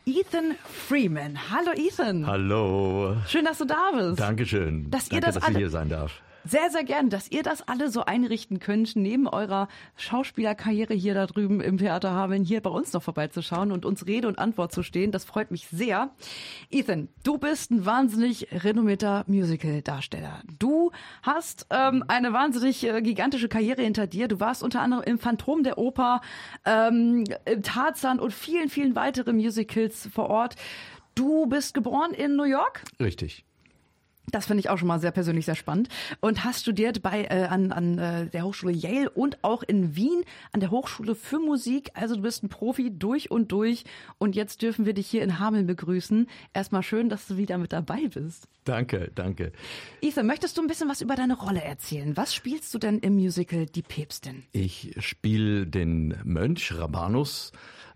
Ethan Freeman. Hallo Ethan. Hallo. Schön, dass du da bist. Dankeschön. Dass ich hier sein darf. Sehr, sehr gern, dass ihr das alle so einrichten könnt, neben eurer Schauspielerkarriere hier da drüben im Theater Hameln, hier bei uns noch vorbeizuschauen und uns Rede und Antwort zu stehen. Das freut mich sehr. Ethan, du bist ein wahnsinnig renommierter Musical-Darsteller. Du hast eine wahnsinnig gigantische Karriere hinter dir. Du warst unter anderem im Phantom der Oper, im Tarzan und vielen, vielen weiteren Musicals vor Ort. Du bist geboren in New York? Richtig. Das finde ich auch schon mal sehr persönlich sehr spannend. Und hast studiert an der Hochschule Yale und auch in Wien an der Hochschule für Musik. Also du bist ein Profi durch und durch. Und jetzt dürfen wir dich hier in Hameln begrüßen. Erstmal schön, dass du wieder mit dabei bist. Danke, danke. Ethan, möchtest du ein bisschen was über deine Rolle erzählen? Was spielst du denn im Musical Die Päpstin? Ich spiele den Mönch Rabanus,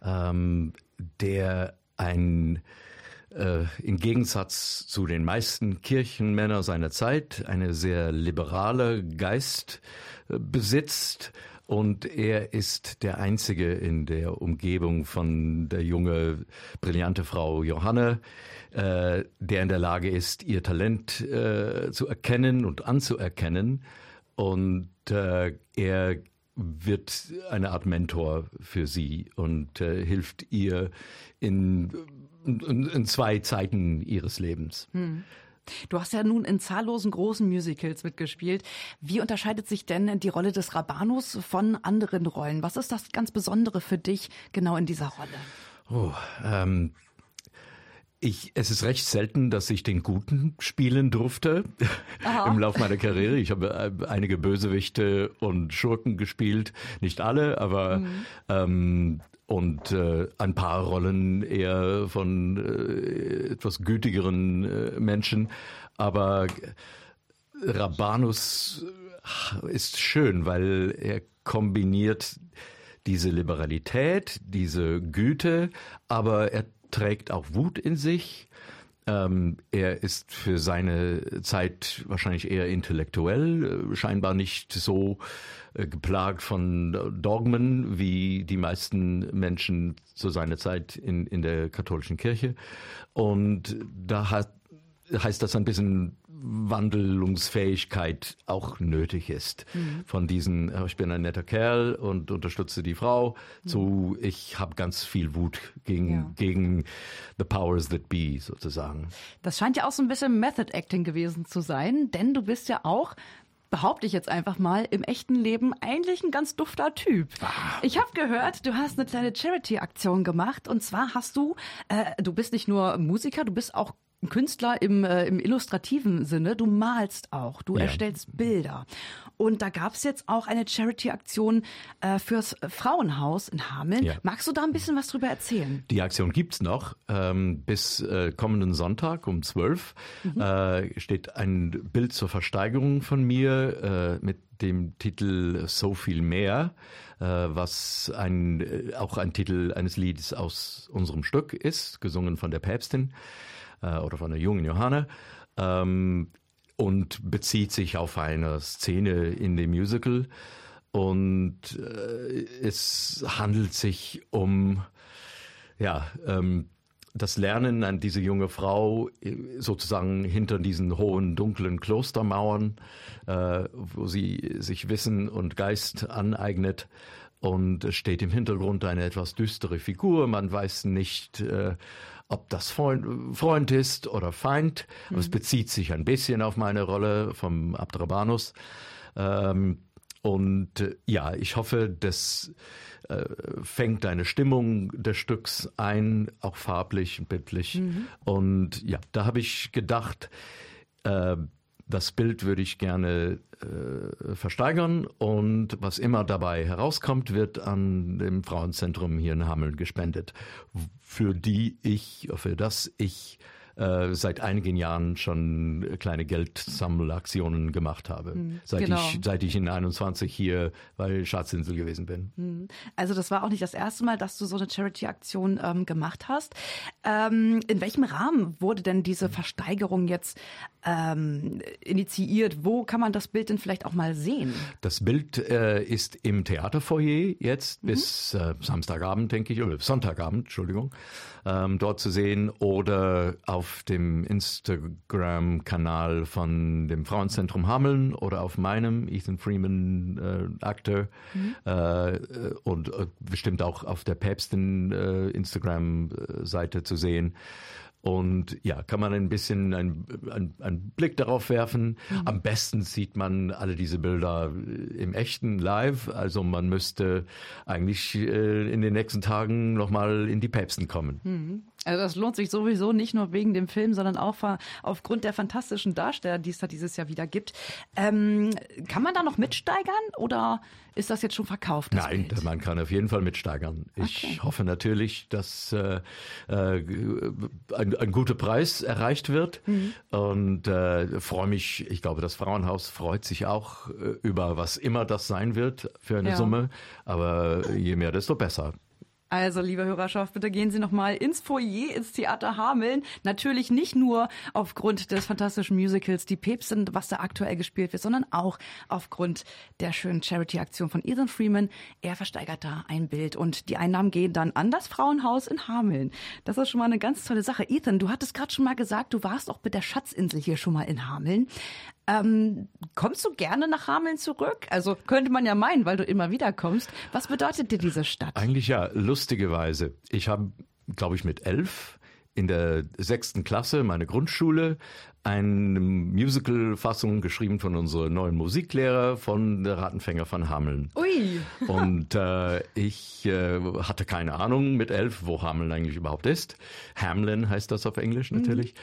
der im Gegensatz zu den meisten Kirchenmännern seiner Zeit eine sehr liberale Geist besitzt. Und er ist der Einzige in der Umgebung von der junge, brillante Frau Johanne, der in der Lage ist, ihr Talent zu erkennen und anzuerkennen. Und er wird eine Art Mentor für sie und hilft ihr in zwei Zeiten ihres Lebens. Du hast ja nun in zahllosen großen Musicals mitgespielt. Wie unterscheidet sich denn die Rolle des Rabanus von anderen Rollen? Was ist das ganz Besondere für dich genau in dieser Rolle? Es ist recht selten, dass ich den Guten spielen durfte im Laufe meiner Karriere. Ich habe einige Bösewichte und Schurken gespielt, nicht alle, aber und ein paar Rollen eher von etwas gütigeren Menschen. Aber Rabanus ist schön, weil er kombiniert diese Liberalität, diese Güte, aber er trägt auch Wut in sich. Er ist für seine Zeit wahrscheinlich eher intellektuell, scheinbar nicht so geplagt von Dogmen wie die meisten Menschen zu seiner Zeit in der katholischen Kirche. Und da heißt das ein bisschen Wandlungsfähigkeit auch nötig ist. Von diesen, ich bin ein netter Kerl und unterstütze die Frau, zu ich habe ganz viel Wut gegen the powers that be sozusagen. Das scheint ja auch so ein bisschen Method Acting gewesen zu sein, denn du bist ja auch, behaupte ich jetzt einfach mal, im echten Leben eigentlich ein ganz dufter Typ. Ich habe gehört, du hast eine kleine Charity-Aktion gemacht und zwar hast du bist nicht nur Musiker, du bist auch ein Künstler im illustrativen Sinne, du malst auch, du erstellst Bilder. Und da gab es jetzt auch eine Charity-Aktion fürs Frauenhaus in Hameln. Ja. Magst du da ein bisschen was drüber erzählen? Die Aktion gibt's noch. Bis kommenden Sonntag um 12 steht ein Bild zur Versteigerung von mir mit dem Titel So viel mehr, was auch ein Titel eines Liedes aus unserem Stück ist, gesungen von der Päpstin oder von der jungen Johanne, und bezieht sich auf eine Szene in dem Musical. Und es handelt sich um das Lernen an diese junge Frau sozusagen hinter diesen hohen, dunklen Klostermauern, wo sie sich Wissen und Geist aneignet. Und es steht im Hintergrund eine etwas düstere Figur. Man weiß nicht, ob das Freund ist oder Feind. Aber es bezieht sich ein bisschen auf meine Rolle vom Abt Rabanus. Ich hoffe, das fängt eine Stimmung des Stücks ein, auch farblich und bildlich. Und ja, da habe ich gedacht, das Bild würde ich gerne versteigern und was immer dabei herauskommt, wird an dem Frauenzentrum hier in Hameln gespendet, für das ich seit einigen Jahren schon kleine Geldsammelaktionen gemacht habe, seit ich in 21 hier bei Schatzinsel gewesen bin. Also das war auch nicht das erste Mal, dass du so eine Charity-Aktion gemacht hast. In welchem Rahmen wurde denn diese Versteigerung jetzt initiiert? Wo kann man das Bild denn vielleicht auch mal sehen? Das Bild ist im Theaterfoyer jetzt bis Samstagabend, denke ich, oder Sonntagabend, Entschuldigung, dort zu sehen oder auf dem Instagram-Kanal von dem Frauenzentrum Hameln oder auf meinem Ethan Freeman Actor und bestimmt auch auf der Päpstin Instagram-Seite zu sehen. Und ja, kann man ein bisschen einen Blick darauf werfen. Am besten sieht man alle diese Bilder im echten live. Also man müsste eigentlich in den nächsten Tagen nochmal in die Päpsten kommen. Also das lohnt sich sowieso nicht nur wegen dem Film, sondern auch aufgrund der fantastischen Darsteller, die es da dieses Jahr wieder gibt. Kann man da noch mitsteigern oder ist das jetzt schon verkauft? Nein, man kann auf jeden Fall mitsteigern. Ich hoffe natürlich, dass ein guter Preis erreicht wird und freue mich. Ich glaube, das Frauenhaus freut sich auch über was immer das sein wird für eine Summe. Aber je mehr, desto besser. Also, liebe Hörerschaft, bitte gehen Sie noch mal ins Foyer, ins Theater Hameln. Natürlich nicht nur aufgrund des fantastischen Musicals Die Päpstin, was da aktuell gespielt wird, sondern auch aufgrund der schönen Charity-Aktion von Ethan Freeman. Er versteigert da ein Bild und die Einnahmen gehen dann an das Frauenhaus in Hameln. Das ist schon mal eine ganz tolle Sache. Ethan, du hattest gerade schon mal gesagt, du warst auch mit der Schatzinsel hier schon mal in Hameln. Kommst du gerne nach Hameln zurück? Also könnte man ja meinen, weil du immer wieder kommst. Was bedeutet dir diese Stadt? Eigentlich ja, lustigerweise. Ich habe, glaube ich, mit 11 in der 6. Klasse, meine Grundschule, eine Musical-Fassung geschrieben von unserem neuen Musiklehrer von der Rattenfänger von Hameln. Ui! Und ich hatte keine Ahnung mit 11, wo Hameln eigentlich überhaupt ist. Hamlin heißt das auf Englisch natürlich.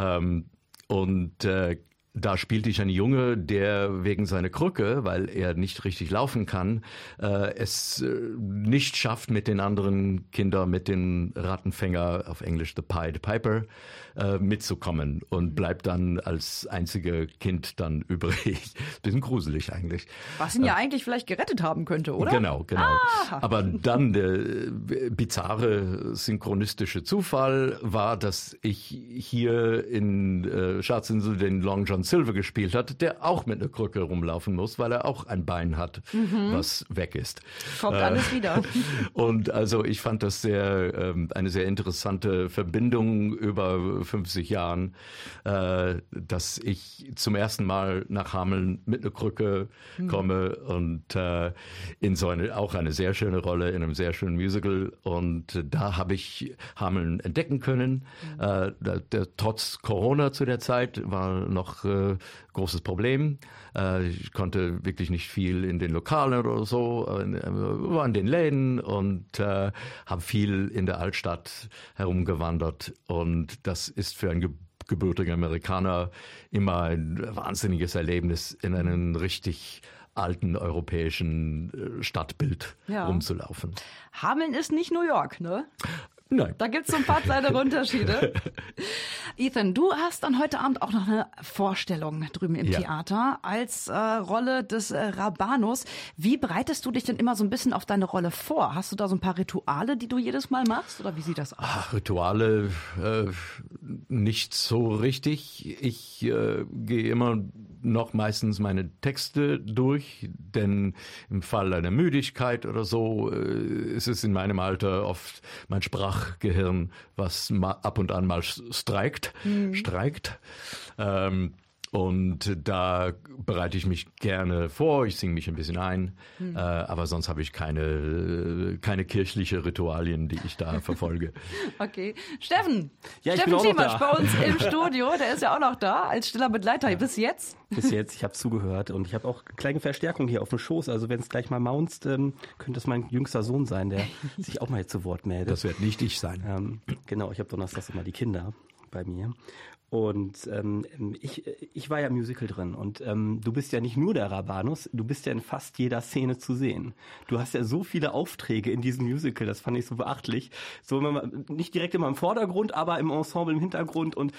Da spielte ich einen Junge, der wegen seiner Krücke, weil er nicht richtig laufen kann, es nicht schafft, mit den anderen Kindern, mit den Rattenfänger, auf Englisch The Pied Piper, mitzukommen und bleibt dann als einziger Kind dann übrig. Bisschen gruselig eigentlich. Was ihn ja eigentlich vielleicht gerettet haben könnte, oder? Genau. Aber dann der bizarre synchronistische Zufall war, dass ich hier in Schatzinsel den Long John Silver gespielt hat, der auch mit einer Krücke rumlaufen muss, weil er auch ein Bein hat, was weg ist. Kommt alles wieder. Und also ich fand das eine sehr interessante Verbindung über 50 Jahren, dass ich zum ersten Mal nach Hameln mit einer Krücke komme und in so auch eine sehr schöne Rolle in einem sehr schönen Musical. Und da habe ich Hameln entdecken können. Trotz Corona zu der Zeit war noch großes Problem. Ich konnte wirklich nicht viel in den Lokalen oder so, war in den Läden und habe viel in der Altstadt herumgewandert. Und das ist für einen gebürtigen Amerikaner immer ein wahnsinniges Erlebnis, in einem richtig alten europäischen Stadtbild rumzulaufen. Hameln ist nicht New York, ne? Nein. Da gibt's so ein paar kleinere Unterschiede. Ethan, du hast dann heute Abend auch noch eine Vorstellung drüben im Theater als Rolle des Rabanus. Wie bereitest du dich denn immer so ein bisschen auf deine Rolle vor? Hast du da so ein paar Rituale, die du jedes Mal machst? Oder wie sieht das aus? Rituale nicht so richtig. Ich gehe immer noch meistens meine Texte durch, denn im Fall einer Müdigkeit oder so ist es in meinem Alter oft mein Sprachgehirn, was ab und an mal streikt. Und da bereite ich mich gerne vor, ich singe mich ein bisschen ein, aber sonst habe ich keine kirchliche Ritualien, die ich da verfolge. Okay. Steffen! Ja, ich Steffen bin auch noch Thiemasch da. bei uns im Studio, der ist ja auch noch da als stiller Begleiter. Bis jetzt? Bis jetzt, ich habe zugehört und ich habe auch kleine Verstärkung hier auf dem Schoß. Also wenn es gleich mal maunzt, könnte es mein jüngster Sohn sein, der sich auch mal jetzt zu Wort meldet. Das wird nicht ich sein. Genau, ich habe donnerstags immer die Kinder bei mir. Und ich war ja im Musical drin und du bist ja nicht nur der Rabanus, du bist ja in fast jeder Szene zu sehen. Du hast ja so viele Aufträge in diesem Musical, das fand ich so beachtlich. So nicht direkt immer im Vordergrund, aber im Ensemble im Hintergrund und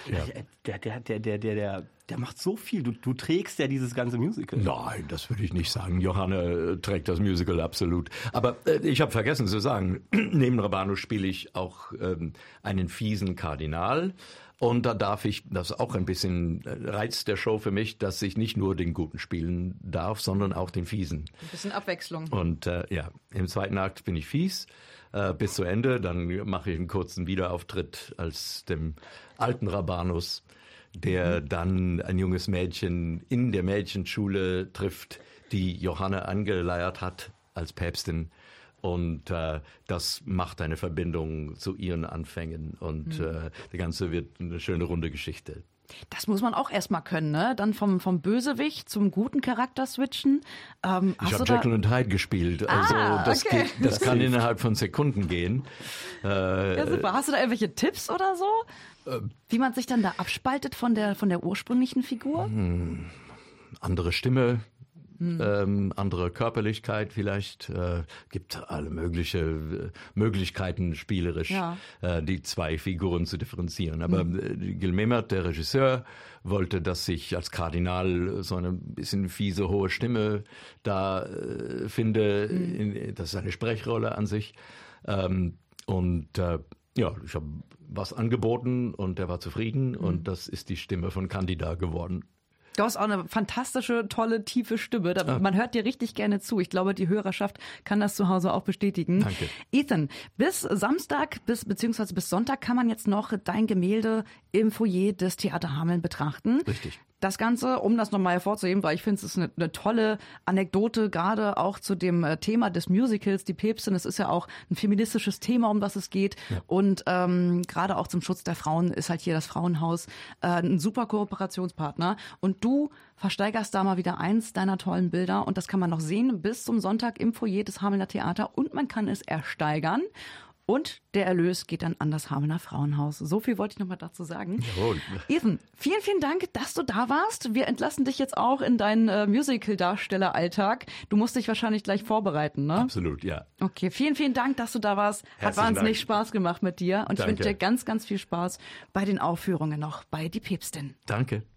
der macht so viel. Du trägst ja dieses ganze Musical. Nein, das würde ich nicht sagen. Johanne trägt das Musical absolut. Aber ich habe vergessen zu sagen, neben Rabanus spiele ich auch einen fiesen Kardinal. Und da darf ich, das ist auch ein bisschen Reiz der Show für mich, dass ich nicht nur den Guten spielen darf, sondern auch den Fiesen. Ein bisschen Abwechslung. Und im zweiten Akt bin ich fies bis zu Ende. Dann mache ich einen kurzen Wiederauftritt als dem alten Rabanus, der dann ein junges Mädchen in der Mädchenschule trifft, die Johanne angeleiert hat als Päpstin. Und das macht eine Verbindung zu ihren Anfängen. Und das Ganze wird eine schöne runde Geschichte. Das muss man auch erstmal können, ne? Dann vom Bösewicht zum guten Charakter switchen. Ich habe Jekyll und Hyde gespielt. Also okay. das kann innerhalb von Sekunden gehen. Ja, super. Hast du da irgendwelche Tipps oder so? Wie man sich dann da abspaltet von der ursprünglichen Figur? Andere Stimme. Andere Körperlichkeit vielleicht, gibt alle mögliche Möglichkeiten spielerisch, die zwei Figuren zu differenzieren. Aber Gil Memert, der Regisseur, wollte, dass ich als Kardinal so eine bisschen fiese, hohe Stimme da finde. Das ist eine Sprechrolle an sich. Ich habe was angeboten und er war zufrieden und das ist die Stimme von Candida geworden. Du hast auch eine fantastische, tolle, tiefe Stimme. Man hört dir richtig gerne zu. Ich glaube, die Hörerschaft kann das zu Hause auch bestätigen. Danke. Ethan, bis Samstag, beziehungsweise bis Sonntag kann man jetzt noch dein Gemälde im Foyer des Theater Hameln betrachten. Richtig. Das Ganze, um das nochmal hervorzuheben, weil ich finde, es ist eine tolle Anekdote, gerade auch zu dem Thema des Musicals, die Päpstin. Es ist ja auch ein feministisches Thema, um das es geht. Ja. Und gerade auch zum Schutz der Frauen ist halt hier das Frauenhaus ein super Kooperationspartner. Und du versteigerst da mal wieder eins deiner tollen Bilder. Und das kann man noch sehen bis zum Sonntag im Foyer des Hamelner Theater. Und man kann es ersteigern. Und der Erlös geht dann an das Hamelner Frauenhaus. So viel wollte ich noch mal dazu sagen. Jawohl. Ethan, vielen, vielen Dank, dass du da warst. Wir entlassen dich jetzt auch in deinen Musical-Darsteller-Alltag. Du musst dich wahrscheinlich gleich vorbereiten, ne? Absolut, ja. Okay, vielen, vielen Dank, dass du da warst. Hat wahnsinnig Spaß gemacht mit dir. Und ich wünsche dir ganz, ganz viel Spaß bei den Aufführungen noch bei Die Päpstin. Danke.